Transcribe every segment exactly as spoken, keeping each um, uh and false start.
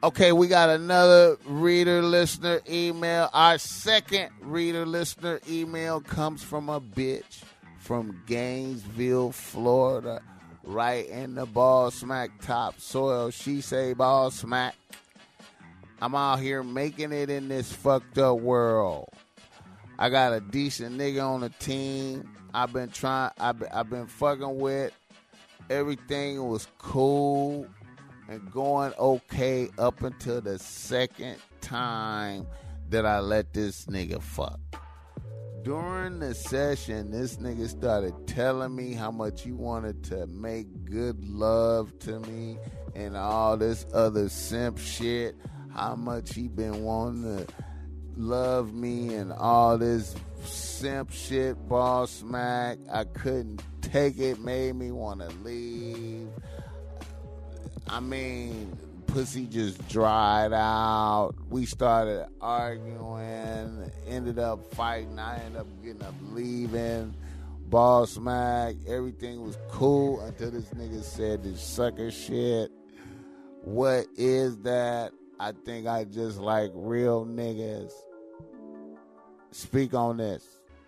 Okay, we got another reader listener email. Our second reader listener email comes from a bitch from Gainesville, Florida, right in the ball smack top soil. She say ball smack. I'm out here making it in this fucked up world. I got a decent nigga on the team. I've been trying. I've been, I've been fucking with. Everything was cool and going okay up until the second time that I let this nigga fuck. During the session, this nigga started telling me how much he wanted to make good love to me and all this other simp shit. How much he been wanting to love me and all this simp shit, ball smack. I couldn't take it, made me want to leave. I mean, pussy just dried out. We started arguing, ended up fighting. I ended up getting up leaving. Ball smack. Everything was cool until this nigga said this sucker shit. What is that? I think I just like real niggas. Speak on this.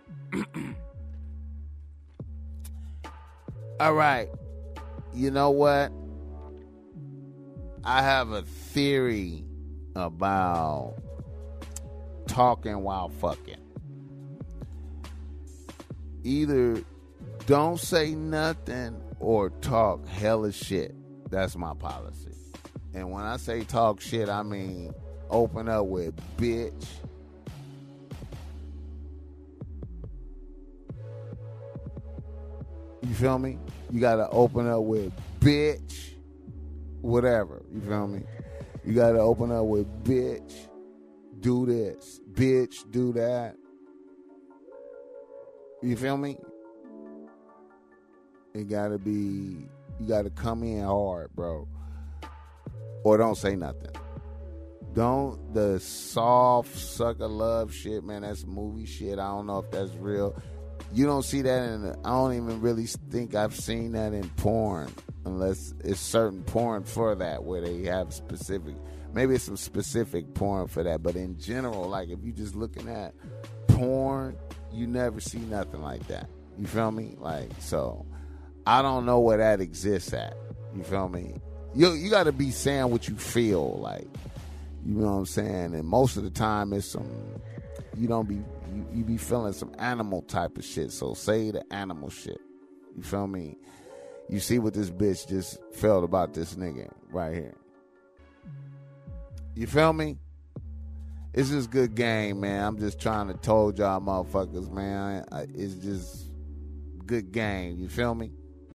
All right. You know what? I have a theory about talking while fucking. Either don't say nothing or talk hella shit. That's my policy. And when I say talk shit, I mean open up with bitch. You feel me? You gotta open up with bitch. Whatever. You feel me? You gotta open up with bitch. Do this. Bitch, do that. You feel me? It gotta be, you gotta come in hard, bro. Or don't say nothing. Don't, the soft sucker love shit, man, that's movie shit. I don't know if that's real. You don't see that in, I don't even really think I've seen that in porn. Unless it's certain porn for that where they have specific, maybe it's some specific porn for that. But in general, like if you just looking at porn, you never see nothing like that. You feel me? Like, so I don't know where that exists at. You feel me? You you got to be saying what you feel like. You know what I'm saying? And most of the time it's some, you don't be, you, you be feeling some animal type of shit. So say the animal shit. You feel me? You see what this bitch just felt about this nigga right here. You feel me? It's just good game, man. I'm just trying to told y'all motherfuckers, man. It's just good game. You feel me?